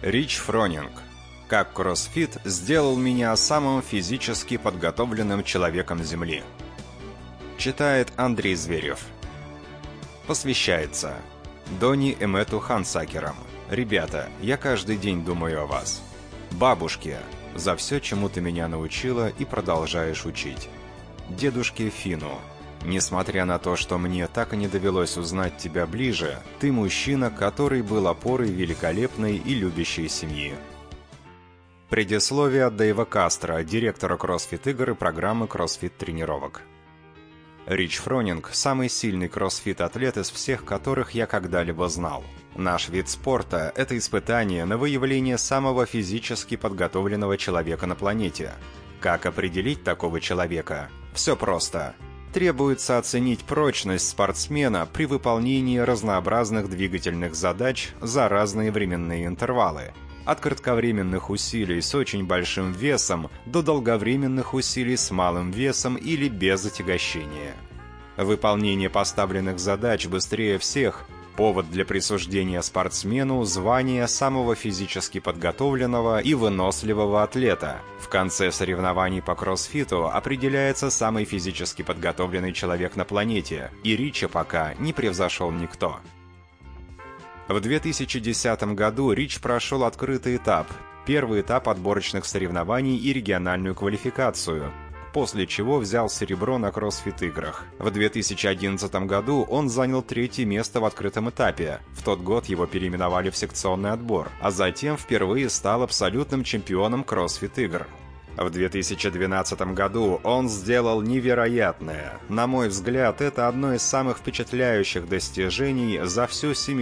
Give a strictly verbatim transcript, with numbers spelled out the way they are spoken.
Рич Фронинг. Как кроссфит сделал меня самым физически подготовленным человеком Земли. Читает Андрей Зверев. Посвящается Дони Эмету Хансакерам. Ребята, я каждый день думаю о вас. Бабушке, за все, чему ты меня научила и продолжаешь учить. Дедушке Фину. Несмотря на то, что мне так и не довелось узнать тебя ближе, ты мужчина, который был опорой великолепной и любящей семьи. Предисловие от Дэйва Кастро, директора кроссфит-игр и программы кроссфит-тренировок. Рич Фронинг – самый сильный кроссфит-атлет из всех, которых я когда-либо знал. Наш вид спорта – это испытание на выявление самого физически подготовленного человека на планете. Как определить такого человека? Все просто. Требуется оценить прочность спортсмена при выполнении разнообразных двигательных задач за разные временные интервалы. От кратковременных усилий с очень большим весом до долговременных усилий с малым весом или без отягощения. Выполнение поставленных задач быстрее всех – повод для присуждения спортсмену звания самого физически подготовленного и выносливого атлета. В конце соревнований по кроссфиту определяется самый физически подготовленный человек на планете, и Рича пока не превзошел никто. В две тысячи десятом году Рич прошел открытый этап, первый этап отборочных соревнований и региональную квалификацию, после чего взял серебро на кроссфит-играх. В две тысячи одиннадцатом году он занял третье место в открытом этапе. В тот год его переименовали в секционный отбор, а затем впервые стал абсолютным чемпионом кроссфит-игр. В две тысячи двенадцатом году он сделал невероятное. На мой взгляд, это одно из самых впечатляющих достижений за всю семилетнюю